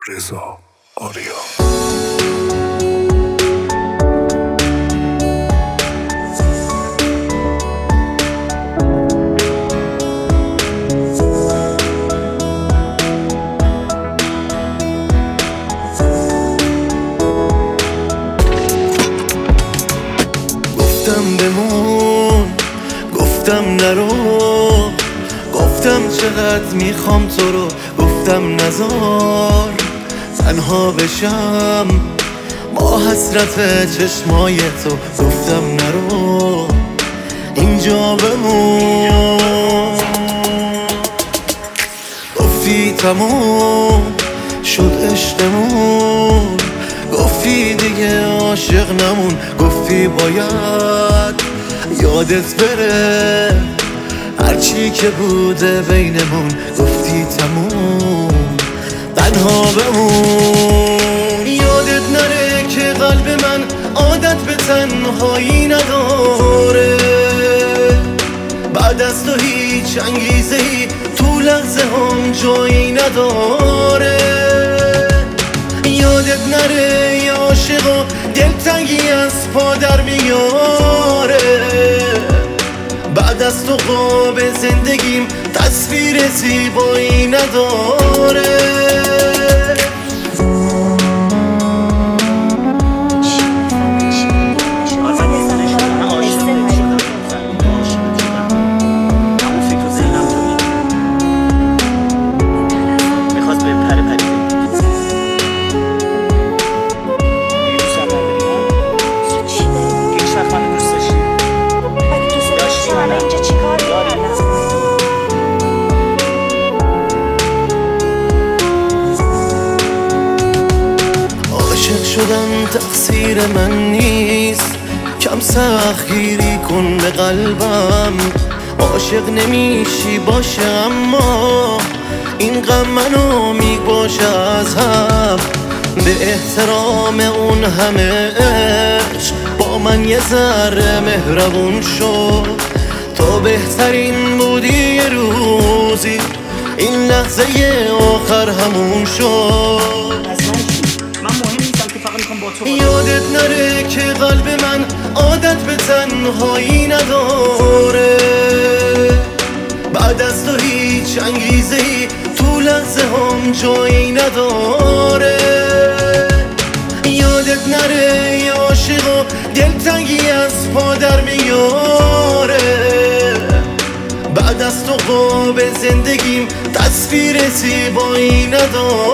رضا آریا. گفتم بمون، گفتم نرو، گفتم چقدر میخوام تو رو، گفتم نزار تنها بشم با حسرت چشمای تو، گفتم نرو اینجا بمون. گفتی تموم شد عشقمون، گفتی دیگه عاشق نمون، گفتی باید یادت بره هرچی که بوده بینمون، گفتی تموم تنها بمون. یادت نره که قلب من عادت به تنهایی نداره، بعد از تو هیچ انگیزه‌ای تو لحظه هم جایی نداره. یادت نره یه عاشق و دلتنگی از پا در میاره، بعد از تو خواب زندگیم تصویر زیبایی نداره. شدن تقصیر من نیست، کم سختگیری کن به قلبم. عاشق نمیشی باشه اما این غم منو میباشه از هم. به احترام اون همه عشق با من یه ذره مهربون شد، تو بهترین بودی یه روزی این لحظه آخر همون شد. یادت نره که قلب من عادت به تنهایی نداره، بعد از تو هیچ انگیزه‌ای تو لحظه هم جایی نداره. یادت نره یه عاشق و دلتنگی از پا در میاره، بعد از تو خواب زندگیم تصویر زیبایی نداره.